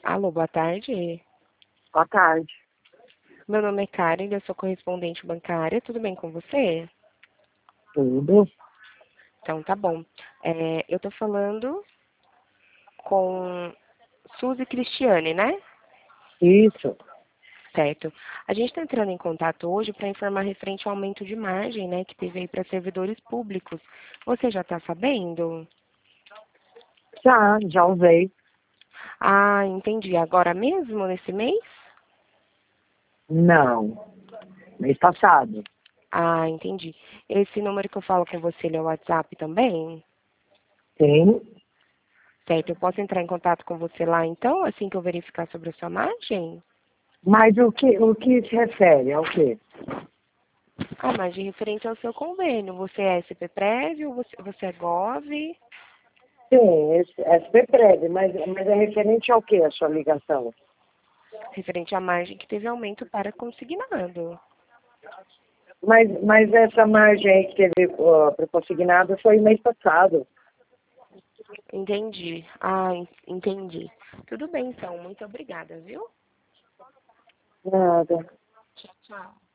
Alô, boa tarde. Boa tarde. Meu nome é Karen, eu sou correspondente bancária. Tudo bem com você? Tudo? Então, tá bom. Eu tô falando com Suzy Cristiane, né? Isso. Certo. A gente está entrando em contato hoje para informar referente ao aumento de margem, né, que teve aí para servidores públicos. Você já está sabendo? Já usei. Ah, entendi. Agora mesmo, nesse mês? Não. Mês passado. Ah, entendi. Esse número que eu falo com você, ele é o WhatsApp também? Tem. Certo. Eu posso entrar em contato com você lá, então, assim que eu verificar sobre a sua margem? Mas o que se refere ao quê? Ah, margem referente ao seu convênio. Você é SPPrev ou você é Gov? Sim, SPPrev, mas é referente ao quê a sua ligação? Referente à margem que teve aumento para consignado. Mas essa margem aí que teve para consignado foi mês passado. Entendi. Ah, entendi. Tudo bem, então. Muito obrigada, viu? Nada. Tchau, tchau.